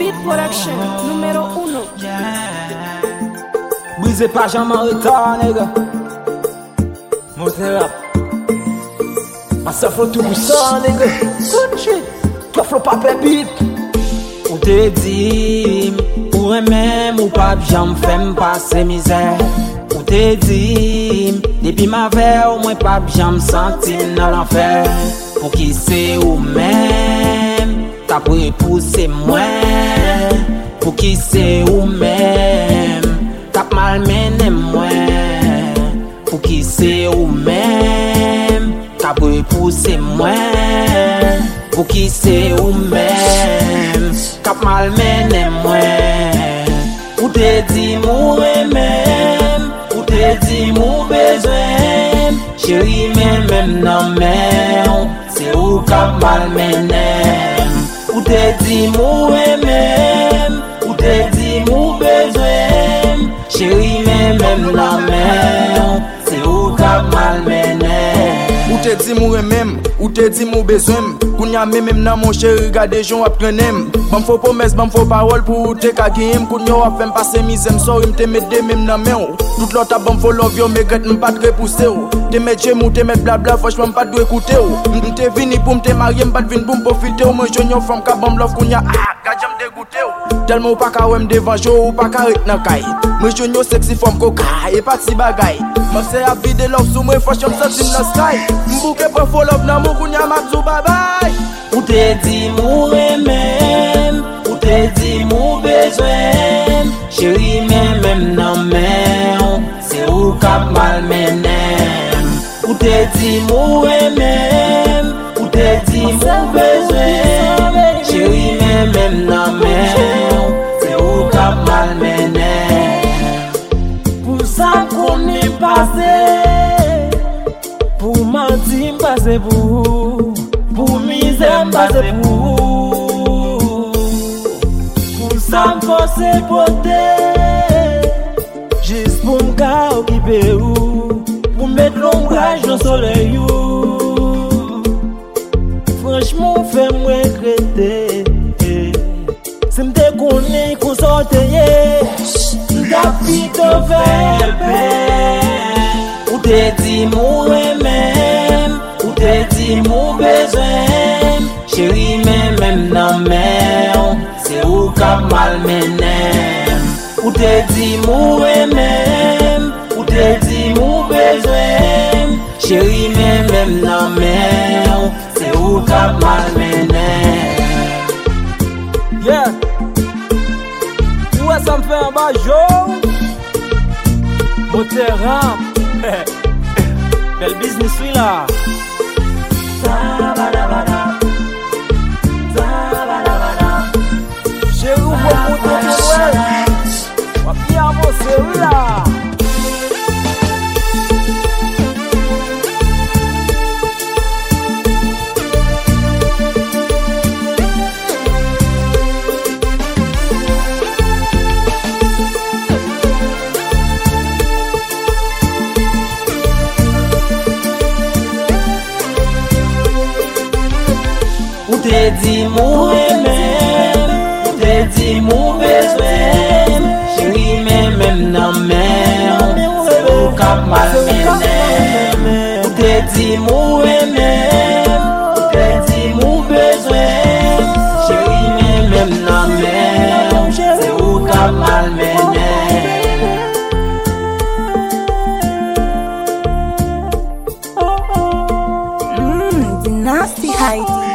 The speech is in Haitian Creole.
Beat Production, numéro 1. Brisez pas jamais en retard, nègre. Montez rap. Ça flotte tout pour ça, nègre. Good shit. Toi, flotte pas pépite. Ou te dit, ou même ou pas, j'en fais passer misère. Ou te dit, depuis ma verre, moi pas, j'en senti dans l'enfer. Pour qui c'est ou même, t'as pris pousser moi. Pour qui c'est ou même, t'as mal mené moi. Pour qui c'est ou même, t'as pris pousser moi. Pour qui c'est ou même, t'as mal mené moi. Ou te dit mou même, ou te dit mou besoin. Chérie même non mais c'est ou t'as mal mené. Ou te dit mou même, ou te dit mou besoin. Chérie même non mais c'est ou t'as mal mené. Ou te di mou remem, ou te di mou bezwem. Kounya même nan mon chéri gade jon ap trenem. Bam fo promesse, bam fo parole pour te kagim. Kounyo a fem passe misem sorry te mette même nan men ou. Tout l'autre bam fo love yo me gret m'pas te repousser ou. Te mette chez mou, te mette blabla, franchement m'pas de écouter ou. M'te vini pour m'te marier, m'pas vin pour m'profiter ou. Moi j'en femme ka bam love kounya gade j'aime dégoûter ou. Tellement ou pas ka wem devant jo ou pas ka rit nan kay. Moi j'en sexy femme coca et pas si bagay. Moi c'est a vide love sous moi franchement senti dans sky. M'bouke pour fo love nan mou kounya m'abzou bye bye. Ou te dit mou même, ou te dit mou besoin. Chérie même non mais c'est ou k'ap mal mené. Ou te dit mou même, ou te dit mou besoin. Chérie même non mais c'est ou k'ap mal mené. Pour ça qu'on est passé, pour mentir passé pour misère passé pour ça m'forcer porter. Juste pour m'ka occuper ou pour mettre l'ombrage dans le soleil ou. Franchement fait-moi regretter. Si m'te connais qu'on sorte m'ta plutôt fait paix. Ou te dit mou même, ou te dit mou besoin. Chérie même non mais c'est ou k'ap mal mené. Ou te dit mou même, ou te dit mou besoin. Chérie même non mais c'est ou k'ap mal mené. Yeah. Ouais ça me fait un bas jour. Mon terrain. Bel business oui là. Chérie ou beaucoup de ouais. Va bien avancer oui là. Ou te dit mou même, ou te dit mou besoin. Chérie même non mais c'est ou k'ap mal mené. Ou te dit mou même, ou te dit mou besoin. Chérie même non mais c'est ou k'ap mal mené. Dynasty Haiti.